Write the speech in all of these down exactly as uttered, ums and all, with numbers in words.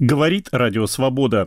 Говорит Радио Свобода.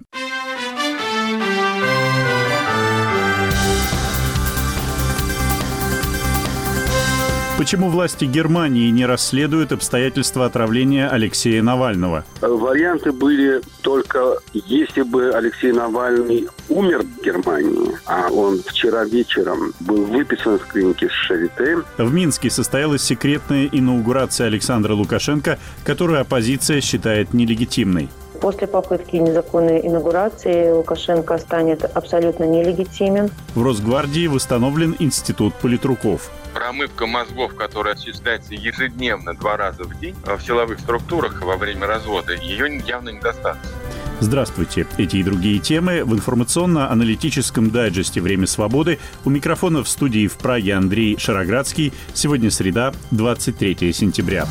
Почему власти Германии не расследуют обстоятельства отравления Алексея Навального? Варианты были только, если бы Алексей Навальный умер в Германии, а он вчера вечером был выписан из клиники Шарите. В Минске состоялась секретная инаугурация Александра Лукашенко, которую оппозиция считает нелегитимной. После попытки незаконной инаугурации Лукашенко станет абсолютно нелегитимен. В Росгвардии восстановлен институт политруков. Промывка мозгов, которая осуществляется ежедневно два раза в день в силовых структурах во время развода, ее явно недостаточно. Здравствуйте. Эти и другие темы в информационно-аналитическом дайджесте «Время свободы». У микрофона в студии в Праге Андрей Шароградский. Сегодня среда, двадцать третьего сентября.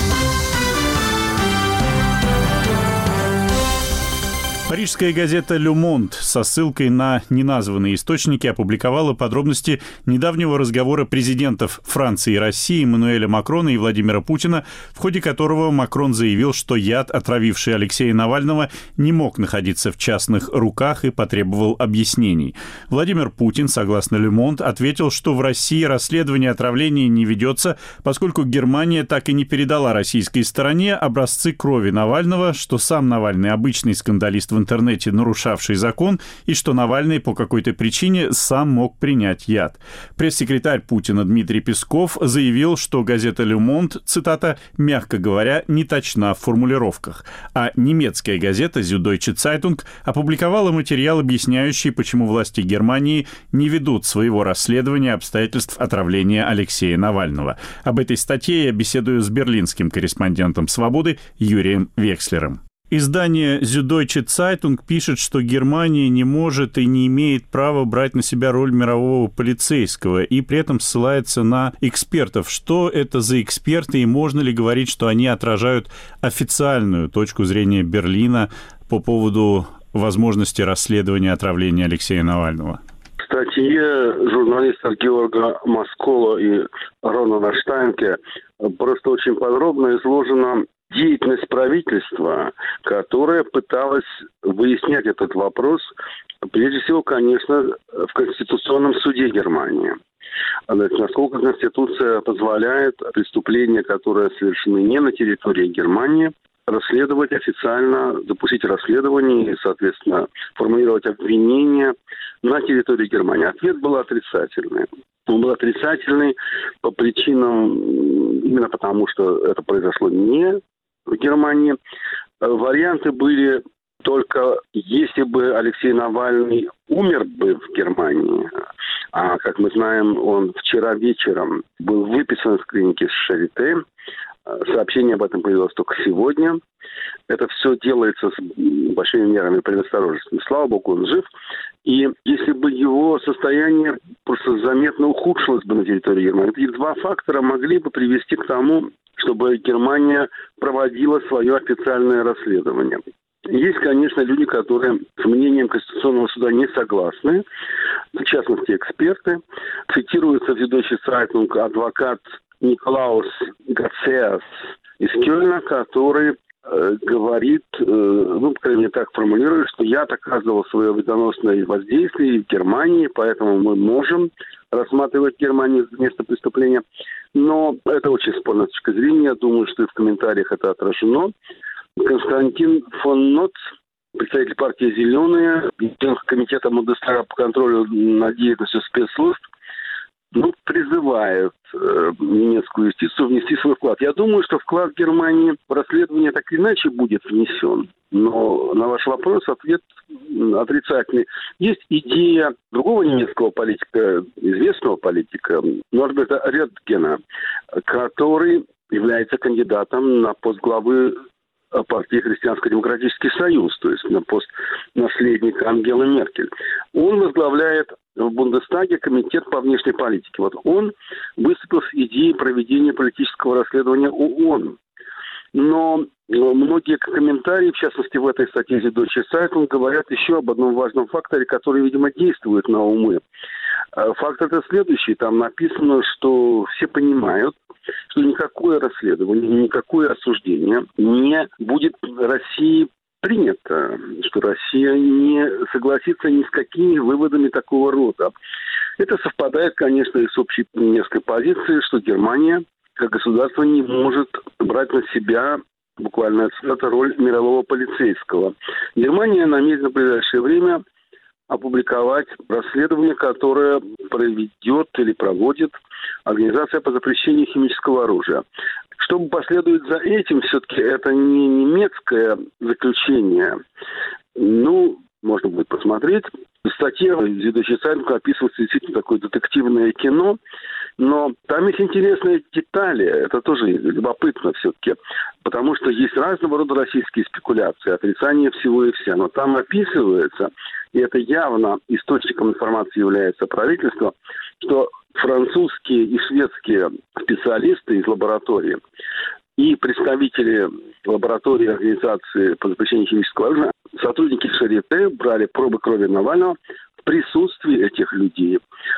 Парижская газета «Le Monde» со ссылкой на неназванные источники опубликовала подробности недавнего разговора президентов Франции и России Эммануэля Макрона и Владимира Путина, в ходе которого Макрон заявил, что яд, отравивший Алексея Навального, не мог находиться в частных руках и потребовал объяснений. Владимир Путин, согласно «Le Monde», ответил, что в России расследование отравления не ведется, поскольку Германия так и не передала российской стороне образцы крови Навального, что сам Навальный обычный скандалист в интернете, нарушавший закон, и что Навальный по какой-то причине сам мог принять яд. Пресс-секретарь Путина Дмитрий Песков заявил, что газета «Le Monde», цитата, «мягко говоря, не точна в формулировках», а немецкая газета «Süddeutsche Zeitung» опубликовала материал, объясняющий, почему власти Германии не ведут своего расследования обстоятельств отравления Алексея Навального. Об этой статье я беседую с берлинским корреспондентом «Свободы» Юрием Векслером. Издание «Süddeutsche Zeitung» пишет, что Германия не может и не имеет права брать на себя роль мирового полицейского, и при этом ссылается на экспертов. Что это за эксперты, и можно ли говорить, что они отражают официальную точку зрения Берлина по поводу возможности расследования отравления Алексея Навального? В статье журналистов Георга Маскола и Ронана Штайнке просто очень подробно изложена деятельность правительства, которое пыталось выяснять этот вопрос, прежде всего, конечно, в Конституционном суде Германии. Насколько Конституция позволяет преступления, которые совершены не на территории Германии, расследовать официально, запустить расследование и, соответственно, формулировать обвинения на территории Германии. Ответ был отрицательный. Он был отрицательный по причинам, именно потому, что это произошло не в Германии. Варианты были только, если бы Алексей Навальный умер бы в Германии, а, как мы знаем, он вчера вечером был выписан из клиники Шарите. Сообщение об этом появилось только сегодня. Это все делается с большими мерами предосторожности. Слава богу, он жив. И если бы его состояние просто заметно ухудшилось бы на территории Германии, эти два фактора могли бы привести к тому, чтобы Германия проводила свое официальное расследование. Есть, конечно, люди, которые с мнением Конституционного суда не согласны, в частности, эксперты. Цитируется в «Süddeutsche Zeitung» адвокат Николаус Гацеас из Кёльна, который э, говорит, э, ну, по крайней мере, так формулирует, что яд оказывал свое вредоносное воздействие в Германии, поэтому мы можем рассматривать Германию как место преступления. Но это очень спорная точка зрения. Я думаю, что и в комментариях это отражено. Константин фон Ноц, представитель партии «Зеленые», член комитета Бундестага по контролю над деятельностью спецслужб, ну, призывает э, немецкую юстицию внести свой вклад. Я думаю, что вклад Германии в расследование так или иначе будет внесен. Но на ваш вопрос ответ отрицательный. Есть идея другого немецкого политика, известного политика, Норберта Рётгена, который является кандидатом на пост главы партии Христианско-демократический союз, то есть на пост наследника Ангелы Меркель. Он возглавляет в Бундестаге комитет по внешней политике. Вот он выступил с идеей проведения политического расследования ООН. Но многие комментарии, в частности в этой статье Süddeutsche Zeitung, говорят еще об одном важном факторе, который, видимо, действует на умы. Факт это следующий. Там написано, что все понимают, что никакое расследование, никакое осуждение не будет России принято, что Россия не согласится ни с какими выводами такого рода. Это совпадает, конечно, и с общей немецкой позицией, что Германия как государство не может брать на себя буквально это роль мирового полицейского. Германия намерена в ближайшее время опубликовать расследование, которое проведет или проводит Организация по запрещению химического оружия. Что последует за этим, все-таки это не немецкое заключение. Ну, можно будет посмотреть. В статье ведущей Цайтунг описывается действительно такое детективное кино, но там есть интересные детали, это тоже любопытно все-таки, потому что есть разного рода российские спекуляции, отрицание всего и вся, но там описывается, и это явно источником информации является правительство, что французские и шведские специалисты из лаборатории и представители лаборатории организации по запрещению химического оружия, сотрудники Шарите брали пробы крови Навального в присутствии этих людей.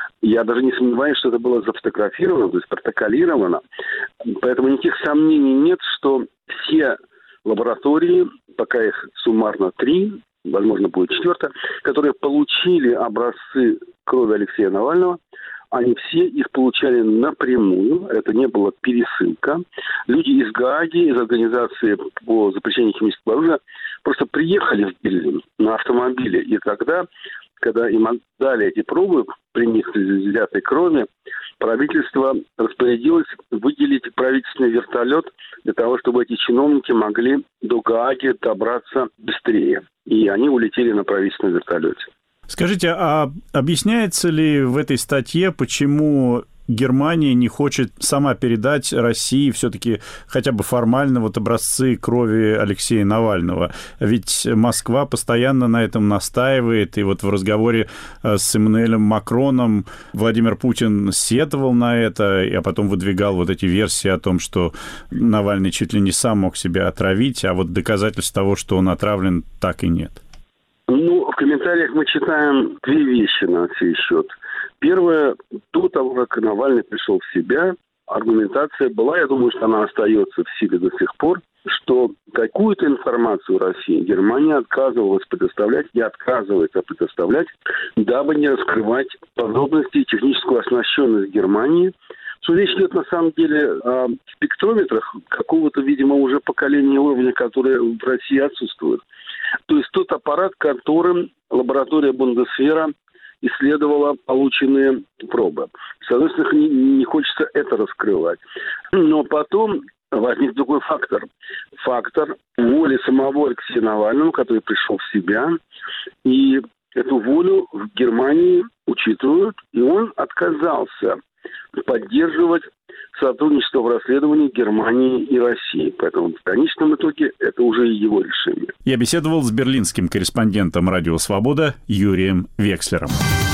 Я даже не сомневаюсь, что это было зафотографировано, то есть протоколировано. Поэтому никаких сомнений нет, что все лаборатории, пока их суммарно три, возможно, будет четвертая, которые получили образцы крови Алексея Навального, они все их получали напрямую, это не была пересылка. Люди из Гааги, из организации по запрещению химического оружия, просто приехали в Берлин на автомобиле. И тогда, когда им отдали эти пробы, при них взятой крови, правительство распорядилось выделить правительственный вертолет для того, чтобы эти чиновники могли до Гааги добраться быстрее. И они улетели на правительственном вертолете. Скажите, а объясняется ли в этой статье, почему Германия не хочет сама передать России все-таки хотя бы формально вот образцы крови Алексея Навального? Ведь Москва постоянно на этом настаивает, и вот в разговоре с Эммануэлем Макроном Владимир Путин сетовал на это, а потом выдвигал вот эти версии о том, что Навальный чуть ли не сам мог себя отравить, а вот доказательств того, что он отравлен, так и нет. Ну, в комментариях мы читаем две вещи на сей счет. Первое, до того, как Навальный пришел в себя, аргументация была, я думаю, что она остается в силе до сих пор, что какую-то информацию России Германия отказывалась предоставлять и отказывается предоставлять, дабы не раскрывать подробности и техническую оснащенность Германии. Что речь идет на самом деле о спектрометрах какого-то, видимо, уже поколения уровня, которые в России отсутствуют. То есть тот аппарат, которым лаборатория Бундесвера исследовала полученные пробы. Соответственно, не, не хочется это раскрывать. Но потом возник другой фактор. Фактор воли самого Алексея Навального, который пришел в себя. И эту волю в Германии учитывают, и он отказался поддерживать сотрудничество в расследовании Германии и России. Поэтому в конечном итоге это уже его решение. Я беседовал с берлинским корреспондентом «Радио Свобода» Юрием Векслером.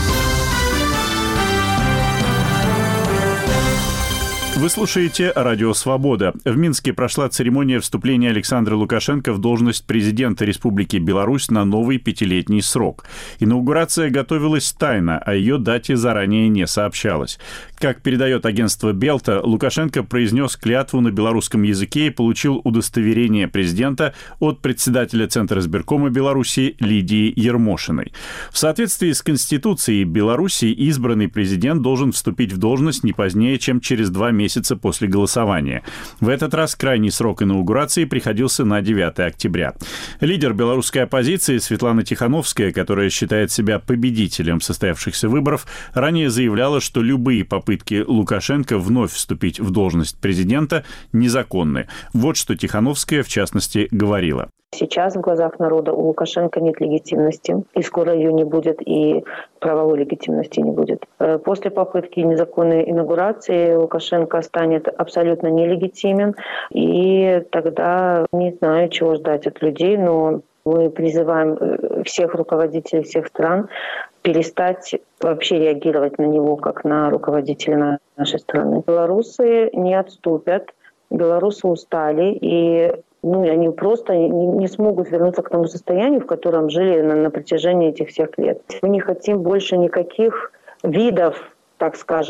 Вы слушаете «Радио Свобода». В Минске прошла церемония вступления Александра Лукашенко в должность президента Республики Беларусь на новый пятилетний срок. Инаугурация готовилась тайно, о ее дате заранее не сообщалось. Как передает агентство Белта, Лукашенко произнес клятву на белорусском языке и получил удостоверение президента от председателя Центра избиркома Беларуси Лидии Ермошиной. В соответствии с Конституцией Беларуси избранный президент должен вступить в должность не позднее, чем через два месяца после голосования. В этот раз крайний срок инаугурации приходился на девятое октября. Лидер белорусской оппозиции Светлана Тихановская, которая считает себя победителем состоявшихся выборов, ранее заявляла, что любые попытки Лукашенко вновь вступить в должность президента незаконны. Вот что Тихановская, в частности, говорила. Сейчас в глазах народа у Лукашенко нет легитимности, и скоро ее не будет, и правовой легитимности не будет. После попытки незаконной инаугурации Лукашенко станет абсолютно нелегитимен, и тогда не знаю, чего ждать от людей, но мы призываем всех руководителей всех стран перестать вообще реагировать на него, как на руководителя нашей страны. Белорусы не отступят, белорусы устали, и ну, они просто не, не смогут вернуться к тому состоянию, в котором жили на, на протяжении этих всех лет. Мы не хотим больше никаких видов, так скажем,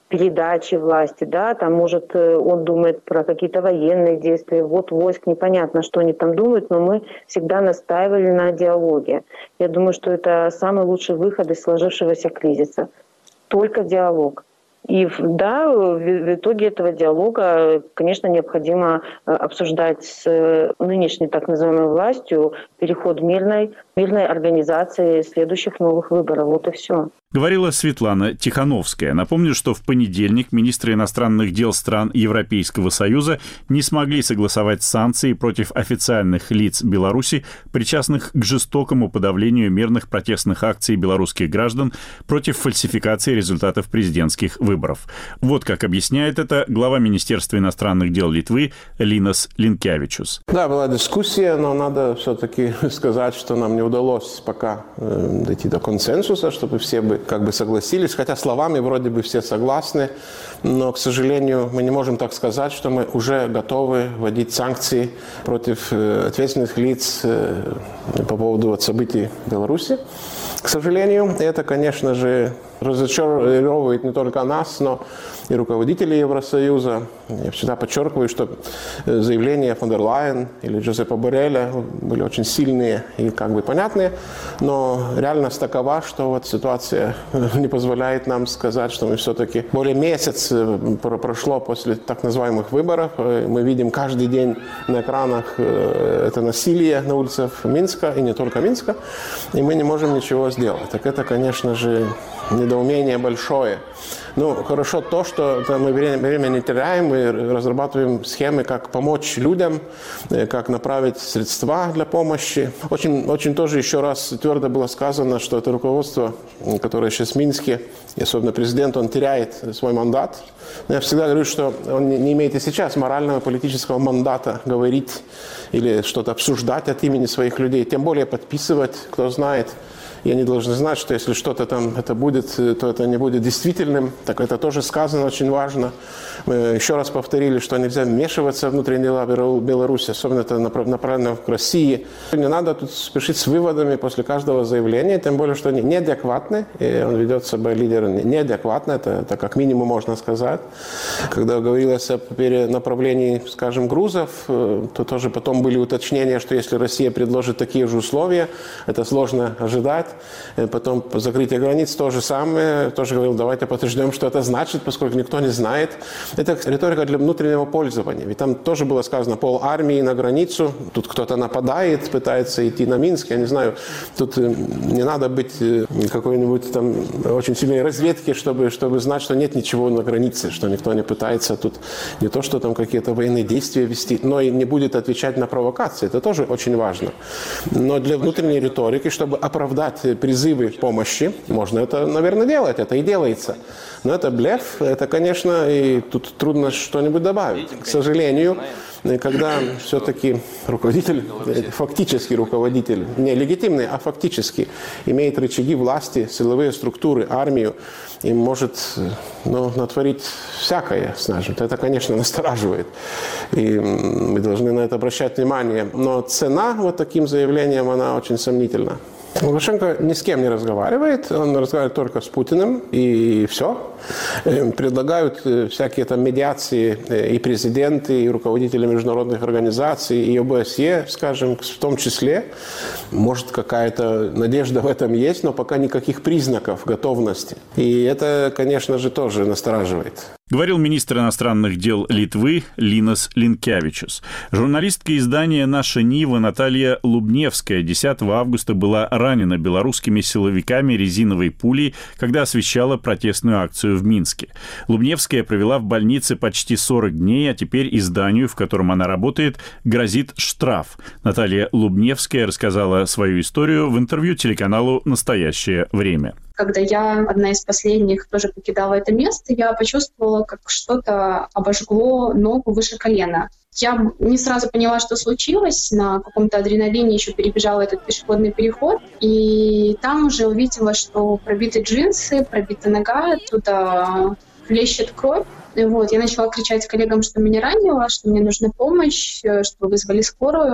передачи власти, да, там, может, он думает про какие-то военные действия, вот войск, непонятно, что они там думают, но мы всегда настаивали на диалоге. Я думаю, что это самый лучший выход из сложившегося кризиса. Только диалог. И да, в итоге этого диалога, конечно, необходимо обсуждать с нынешней так называемой властью переход мирной, мирной организации следующих новых выборов. Вот и все. Говорила Светлана Тихановская. Напомню, что в понедельник министры иностранных дел стран Европейского Союза не смогли согласовать санкции против официальных лиц Беларуси, причастных к жестокому подавлению мирных протестных акций белорусских граждан против фальсификации результатов президентских выборов. Вот как объясняет это глава Министерства иностранных дел Литвы Линас Линкевичус. Да, была дискуссия, но надо все-таки сказать, что нам не удалось пока э, дойти до консенсуса, чтобы все бы как бы согласились, хотя словами вроде бы все согласны, но, к сожалению, мы не можем так сказать, что мы уже готовы вводить санкции против ответственных лиц по поводу вот событий в Беларуси. К сожалению, это, конечно же, разочаровывает не только нас, но и руководителей Евросоюза. Я всегда подчеркиваю, что заявления фон дер Лайен или Джозепа Борреля были очень сильные и как бы понятные, но реальность такова, что вот ситуация не позволяет нам сказать, что мы все-таки более месяца прошло после так называемых выборов. Мы видим каждый день на экранах это насилие на улицах Минска, и не только Минска, и мы не можем ничего сделать. Так это, конечно же, недоумение большое. Ну, хорошо то, что мы время не теряем, мы разрабатываем схемы, как помочь людям, как направить средства для помощи. Очень, очень тоже еще раз твердо было сказано, что это руководство, которое сейчас в Минске, и особенно президент, он теряет свой мандат. Но я всегда говорю, что он не имеет и сейчас морального политического мандата говорить или что-то обсуждать от имени своих людей, тем более подписывать, кто знает. И они должны знать, что если что-то там это будет, то это не будет действительным. Так это тоже сказано, очень важно. Мы еще раз повторили, что нельзя вмешиваться в внутренние дела Беларуси, особенно это направлено к России. Не надо тут спешить с выводами после каждого заявления, тем более, что они неадекватны. И он ведет себя лидер неадекватно, это, это как минимум можно сказать. Когда говорилось о перенаправлении, скажем, грузов, то тоже потом были уточнения, что если Россия предложит такие же условия, это сложно ожидать. Потом по закрытию границ то же самое. Тоже говорил, давайте подождем, что это значит, поскольку никто не знает. Это риторика для внутреннего пользования. Ведь там тоже было сказано, пол армии на границу. Тут кто-то нападает, пытается идти на Минск. Я не знаю, тут не надо быть какой-нибудь там очень сильной разведки, чтобы, чтобы знать, что нет ничего на границе, что никто не пытается тут не то, что там какие-то военные действия вести, но и не будет отвечать на провокации. Это тоже очень важно. Но для внутренней риторики, чтобы оправдать призывы помощи, можно это, наверное, делать, это и делается. Но это блеф, это, конечно, и тут трудно что-нибудь добавить. К сожалению, когда все-таки руководитель, фактически руководитель, не легитимный, а фактически имеет рычаги власти, силовые структуры, армию, и может ну, натворить всякое, скажем. Это, конечно, настораживает. И мы должны на это обращать внимание. Но цена вот таким заявлениям, она очень сомнительна. Лукашенко ни с кем не разговаривает, он разговаривает только с Путиным, и все. Предлагают всякие там медиации и президенты, и руководители международных организаций, и ОБСЕ, скажем, в том числе. Может, какая-то надежда в этом есть, но пока никаких признаков готовности. И это, конечно же, тоже настораживает. Говорил министр иностранных дел Литвы Линас Линкевичус. Журналистка издания «Наша Нива» Наталья Лубневская десятого августа была ранена белорусскими силовиками резиновой пулей, когда освещала протестную акцию в Минске. Лубневская провела в больнице почти сорок дней, а теперь изданию, в котором она работает, грозит штраф. Наталья Лубневская рассказала свою историю в интервью телеканалу «Настоящее время». Когда я, одна из последних, тоже покидала это место, я почувствовала, как что-то обожгло ногу выше колена. Я не сразу поняла, что случилось. На каком-то адреналине еще перебежала этот пешеходный переход. И там уже увидела, что пробиты джинсы, пробита нога, оттуда хлещет кровь. И вот, я начала кричать коллегам, что меня ранило, что мне нужна помощь, чтобы вызвали скорую.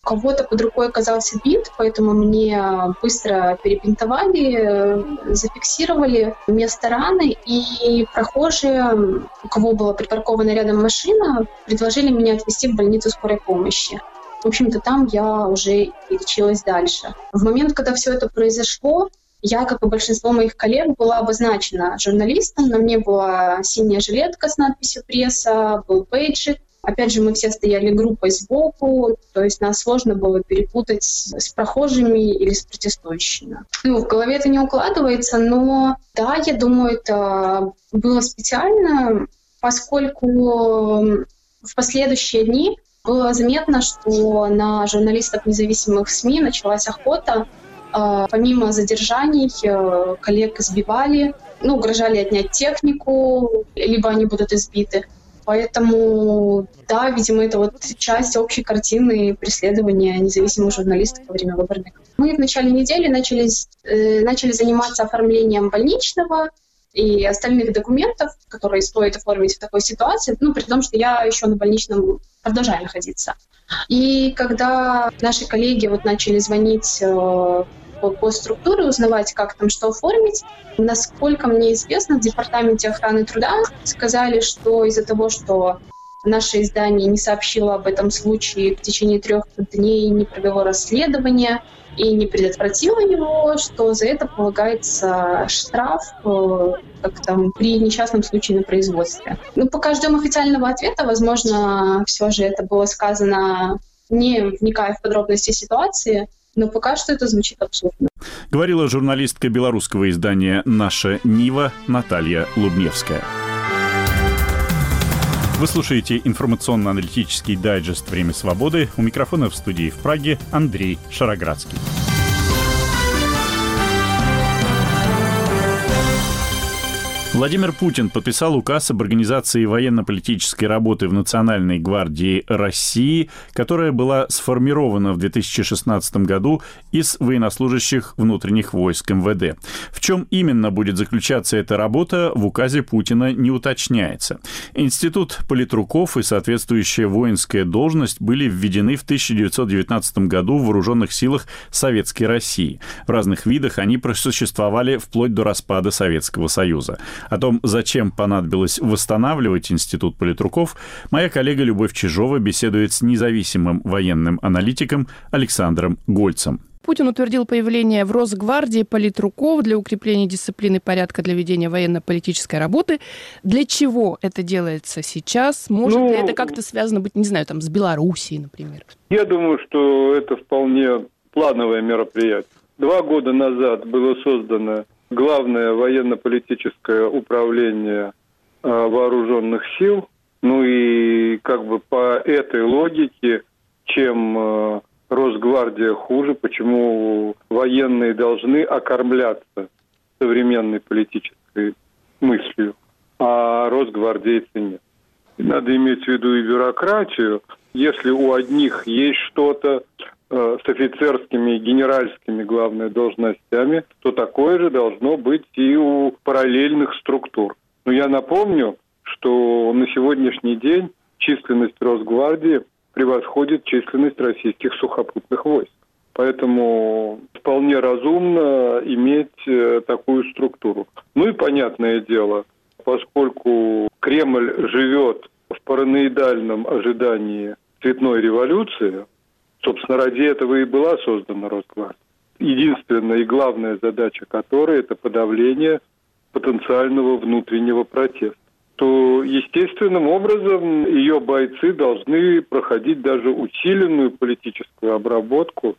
У кого-то под рукой оказался бинт, поэтому мне быстро перебинтовали, зафиксировали место раны, и прохожие, у кого была припаркована рядом машина, предложили меня отвезти в больницу скорой помощи. В общем-то, там я уже и лечилась дальше. В момент, когда все это произошло, я, как и большинство моих коллег, была обозначена журналистом. На мне была синяя жилетка с надписью «Пресса», был бейджик. Опять же, мы все стояли группой сбоку, то есть нас сложно было перепутать с прохожими или с протестующими. Ну, в голове это не укладывается, но да, я думаю, это было специально, поскольку в последующие дни было заметно, что на журналистов независимых СМИ началась охота. Помимо задержаний, коллег избивали, ну, угрожали отнять технику, либо они будут избиты. Поэтому, да, видимо, это вот часть общей картины преследования независимых журналистов во время выборных. Мы в начале недели начали, э, начали заниматься оформлением больничного и остальных документов, которые стоит оформить в такой ситуации, ну, при том, что я еще на больничном продолжаю находиться. И когда наши коллеги вот начали звонить э, по, по структуре, узнавать, как там что оформить, насколько мне известно, в Департаменте охраны труда сказали, что из-за того, что наше издание не сообщило об этом случае в течение трех дней, не провело расследование и не предотвратило его, что за это полагается штраф, как там при несчастном случае на производстве. Ну, пока ждем официального ответа, возможно, все же это было сказано, не вникая в подробности ситуации, но пока что это звучит абсурдно. Говорила журналистка белорусского издания «Наша Нива» Наталья Лубневская. Вы слушаете информационно-аналитический дайджест «Время свободы». У микрофона в студии в Праге Андрей Шароградский. Владимир Путин подписал указ об организации военно-политической работы в Национальной гвардии России, которая была сформирована в две тысячи шестнадцатом году из военнослужащих внутренних войск эм вэ дэ. В чем именно будет заключаться эта работа, в указе Путина не уточняется. Институт политруков и соответствующая воинская должность были введены в тысяча девятьсот девятнадцатом году в Вооруженных силах Советской России. В разных видах они просуществовали вплоть до распада Советского Союза. О том, зачем понадобилось восстанавливать институт политруков, моя коллега Любовь Чижова беседует с независимым военным аналитиком Александром Гольцем. Путин утвердил появление в Росгвардии политруков для укрепления дисциплины и порядка для ведения военно-политической работы. Для чего это делается сейчас? Может ну, ли это как-то связано быть, не знаю, там, с Белоруссией, например? Я думаю, что это вполне плановое мероприятие. Два года назад было создано Главное военно-политическое управление э, вооруженных сил. Ну и как бы по этой логике, чем э, Росгвардия хуже, почему военные должны окормляться современной политической мыслью, а росгвардейцы нет. Надо иметь в виду и бюрократию. Если у одних есть что-то с офицерскими и генеральскими, главное, должностями, то такое же должно быть и у параллельных структур. Но я напомню, что на сегодняшний день численность Росгвардии превосходит численность российских сухопутных войск. Поэтому вполне разумно иметь такую структуру. Ну и понятное дело, поскольку Кремль живет в параноидальном ожидании цветной революции, собственно, ради этого и была создана Росгвардия. Единственная и главная задача которой – это подавление потенциального внутреннего протеста. То естественным образом ее бойцы должны проходить даже усиленную политическую обработку,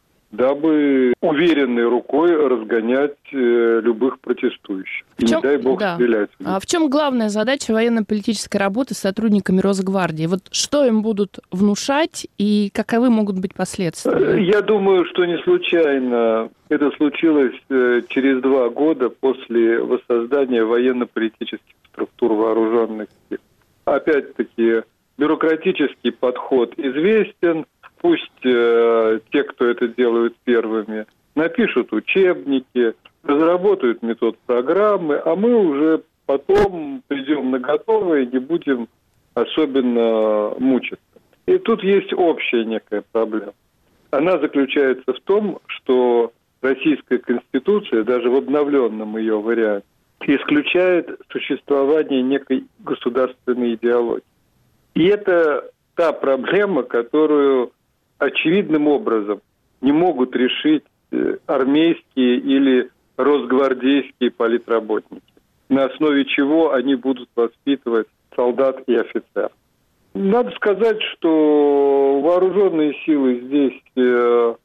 дабы уверенной рукой разгонять э, любых протестующих. И чем, не дай бог да. стрелять. А в чем главная задача военно-политической работы с сотрудниками Росгвардии? Вот что им будут внушать и каковы могут быть последствия? Я думаю, что не случайно это случилось э, через два года после воссоздания военно-политических структур вооруженных сил. Опять-таки, бюрократический подход известен. Пусть э, те, кто это делают первыми, напишут учебники, разработают метод программы, а мы уже потом придем на готовое и не будем особенно мучиться. И тут есть общая некая проблема. Она заключается в том, что Российская Конституция, даже в обновленном ее варианте, исключает существование некой государственной идеологии. И это та проблема, которую очевидным образом не могут решить армейские или росгвардейские политработники, на основе чего они будут воспитывать солдат и офицеров. Надо сказать, что вооруженные силы здесь э,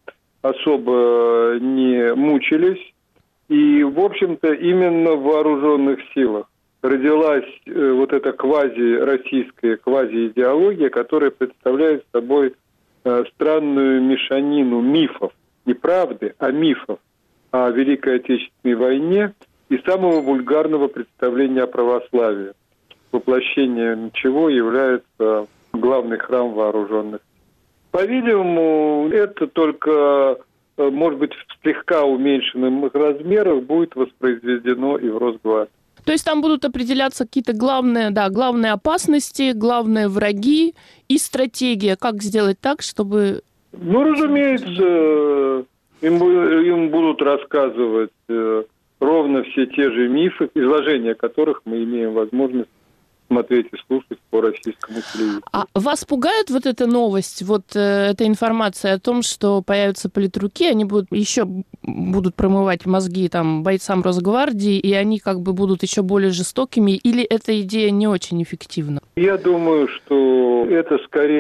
особо не мучились. И, в общем-то, именно в вооруженных силах родилась э, вот эта квази-российская квази-идеология, которая представляет собой э, странную мешанину мифов, не правды, а мифов о Великой Отечественной войне и самого вульгарного представления о православии, воплощением чего является главный храм вооруженных. По-видимому, это только, может быть, в слегка уменьшенных размерах будет воспроизведено и в Росгвардии. То есть там будут определяться какие-то главные, да, главные опасности, главные враги и стратегия, как сделать так, чтобы... Ну, разумеется, им, им будут рассказывать ровно все те же мифы, изложения которых мы имеем возможность смотреть и слушать по российскому телевидению. А вас пугает вот эта новость, вот э, эта информация о том, что появятся политруки, они будут еще будут промывать мозги там бойцам Росгвардии, и они как бы будут еще более жестокими, или эта идея не очень эффективна? Я думаю, что это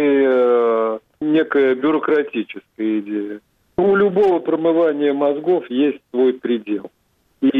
скорее некая бюрократическая идея. У любого промывания мозгов есть свой предел. И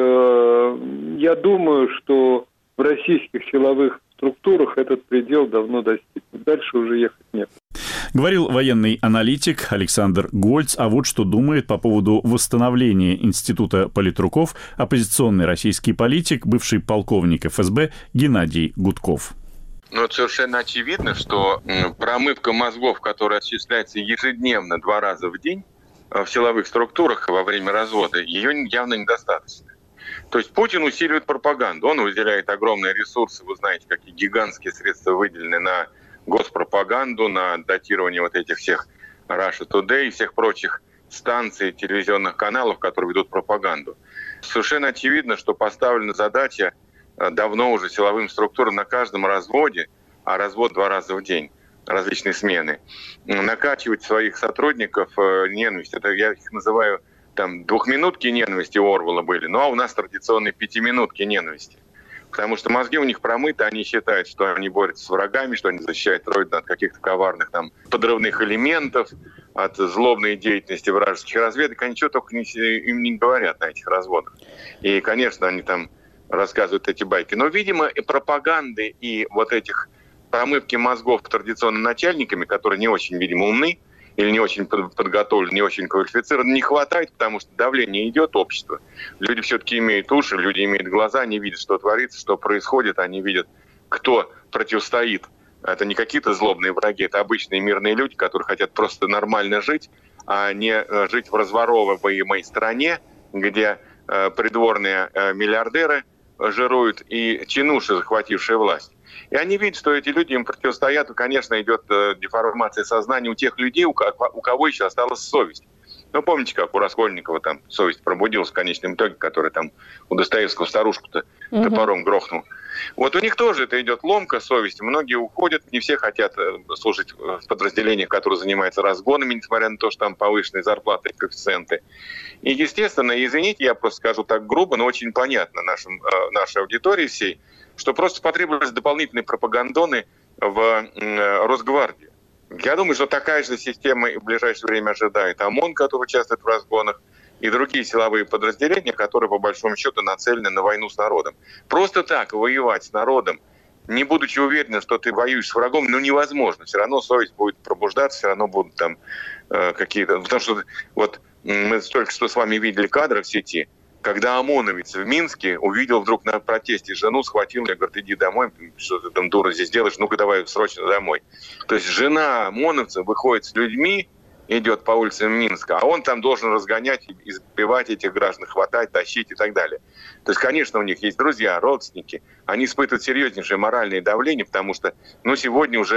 э, я думаю, что в российских силовых структурах этот предел давно достигнут. Дальше уже ехать нет. Говорил военный аналитик Александр Гольц. А вот что думает по поводу восстановления Института политруков оппозиционный российский политик, бывший полковник эф эс бэ Геннадий Гудков. Ну, это совершенно очевидно, что промывка мозгов, которая осуществляется ежедневно два раза в день в силовых структурах во время развода, ее явно недостаточно. То есть Путин усиливает пропаганду, он выделяет огромные ресурсы, вы знаете, какие гигантские средства выделены на госпропаганду, на датирование вот этих всех Russia Today и всех прочих станций, телевизионных каналов, которые ведут пропаганду. Совершенно очевидно, что поставлена задача давно уже силовым структурам на каждом разводе, а развод два раза в день, различные смены, накачивать своих сотрудников ненависть. Это я их называю там двухминутки ненависти у Орвелла были, ну а у нас традиционные пятиминутки ненависти. Потому что мозги у них промыты, они считают, что они борются с врагами, что они защищают Родину от каких-то коварных там подрывных элементов, от злобной деятельности вражеских разведок. Они ничего только не, им не говорят на этих разводах. И, конечно, они там рассказывают эти байки. Но, видимо, и пропаганды, и вот этих промывки мозгов традиционными начальниками, которые не очень, видимо, умны, или не очень подготовлены, не очень квалифицированы, не хватает, потому что давление идет, общество. Люди все-таки имеют уши, люди имеют глаза, они видят, что творится, что происходит, они видят, кто противостоит. Это не какие-то злобные враги, это обычные мирные люди, которые хотят просто нормально жить, а не жить в разворовываемой стране, где придворные миллиардеры жируют и чинуши, захватившие власть. И они видят, что эти люди им противостоят, и, конечно, идет э, деформация сознания у тех людей, у, у кого еще осталась совесть. Ну, помните, как у Раскольникова там совесть пробудилась в конечном итоге, который там у Достоевского старушку-то угу. топором грохнул. Вот у них тоже это идет ломка совести. Многие уходят, не все хотят э, служить в подразделениях, которые занимаются разгонами, несмотря на то, что там повышенные зарплаты и коэффициенты. И, естественно, извините, я просто скажу так грубо, но очень понятно нашим, э, нашей аудитории всей, что просто потребовались дополнительные пропагандоны в э, Росгвардии. Я думаю, что такая же система в ближайшее время ожидает ОМОН, который участвует в разгонах, и другие силовые подразделения, которые, по большому счету, нацелены на войну с народом. Просто так воевать с народом, не будучи уверенным, что ты воюешь с врагом, ну невозможно. Все равно совесть будет пробуждаться, все равно будут там э, какие-то... Потому что вот мы только что с вами видели кадры в сети, когда ОМОНовец в Минске увидел вдруг на протесте жену, схватил ее, говорит, иди домой, что ты там, дура, здесь делаешь, ну-ка давай срочно домой. То есть жена ОМОНовца выходит с людьми, идет по улицам Минска, а он там должен разгонять, избивать этих граждан, хватать, тащить и так далее. То есть, конечно, у них есть друзья, родственники, они испытывают серьезнейшее моральное давление, потому что, ну, сегодня уже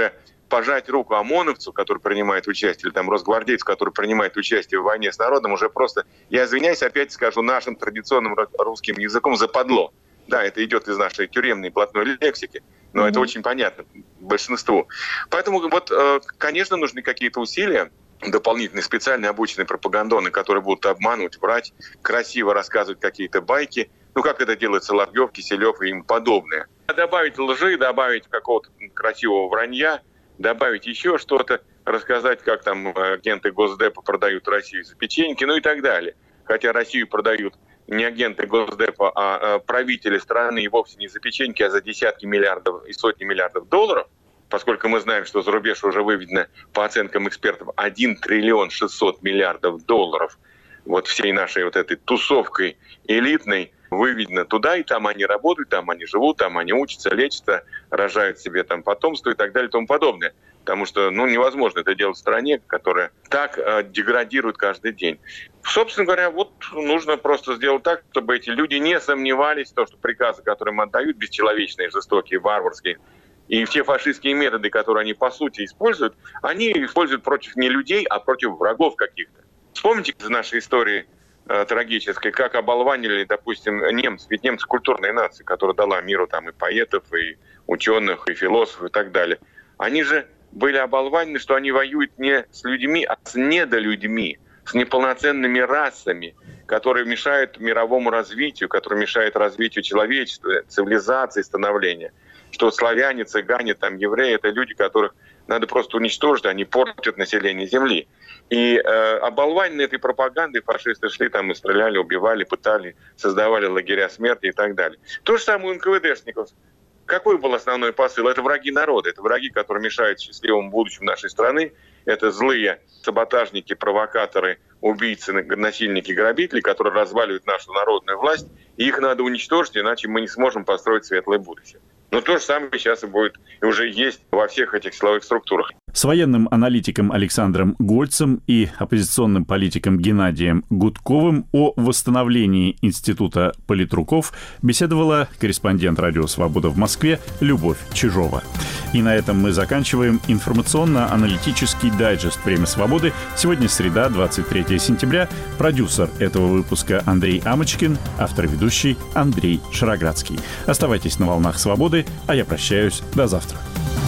пожать руку ОМОНовцу, который принимает участие, или там росгвардейцу, который принимает участие в войне с народом, уже просто, я извиняюсь, опять скажу нашим традиционным русским языком, западло. Да, это идет из нашей тюремной блатной лексики, но mm-hmm. это очень понятно большинству. Поэтому вот, конечно, нужны какие-то усилия, дополнительные специальные обученные пропагандоны, которые будут обманывать, врать, красиво рассказывать какие-то байки, ну, как это делает Соловьев, Киселев и им подобное. Добавить лжи, добавить какого-то красивого вранья, добавить еще что-то, рассказать, как там агенты Госдепа продают Россию за печеньки, ну и так далее. Хотя Россию продают не агенты Госдепа, а правители страны и вовсе не за печеньки, а за десятки миллиардов и сотни миллиардов долларов, поскольку мы знаем, что за рубеж уже выведено, по оценкам экспертов, один триллион шестьсот миллиардов долларов вот всей нашей вот этой тусовкой элитной выведено туда, и там они работают, там они живут, там они учатся, лечатся, рожают себе там потомство и так далее и тому подобное. Потому что ну, невозможно это делать в стране, которая так э, деградирует каждый день. Собственно говоря, вот нужно просто сделать так, чтобы эти люди не сомневались в том, что приказы, которые им отдают, бесчеловечные, жестокие, варварские, и все фашистские методы, которые они по сути используют, они используют против не людей, а против врагов каких-то. Вспомните из нашей истории э, трагической, как оболванили, допустим, немцы. Ведь немцы культурная нация, которая дала миру там и поэтов, и ученых, и философов, и так далее. Они же были оболванены, что они воюют не с людьми, а с недолюдьми, с неполноценными расами, которые мешают мировому развитию, которые мешают развитию человечества, цивилизации, становления. Что славяне, цыгане, там, евреи — это люди, которых надо просто уничтожить, они портят население Земли. И э, оболваненные этой пропагандой фашисты шли там и стреляли, убивали, пытали, создавали лагеря смерти и так далее. То же самое у эн ка вэ дэшников. Какой был основной посыл? Это враги народа, это враги, которые мешают счастливому будущему нашей страны. Это злые саботажники, провокаторы, убийцы, насильники, грабители, которые разваливают нашу народную власть. И их надо уничтожить, иначе мы не сможем построить светлое будущее. Но то же самое сейчас и будет, и уже есть во всех этих силовых структурах. С военным аналитиком Александром Гольцем и оппозиционным политиком Геннадием Гудковым о восстановлении Института политруков беседовала корреспондент «Радио Свобода» в Москве Любовь Чижова. И на этом мы заканчиваем информационно-аналитический дайджест «Время свободы». Сегодня среда, двадцать третьего сентября. Продюсер этого выпуска Андрей Амочкин, автор-ведущий Андрей Шароградский. Оставайтесь на волнах свободы, а я прощаюсь до завтра.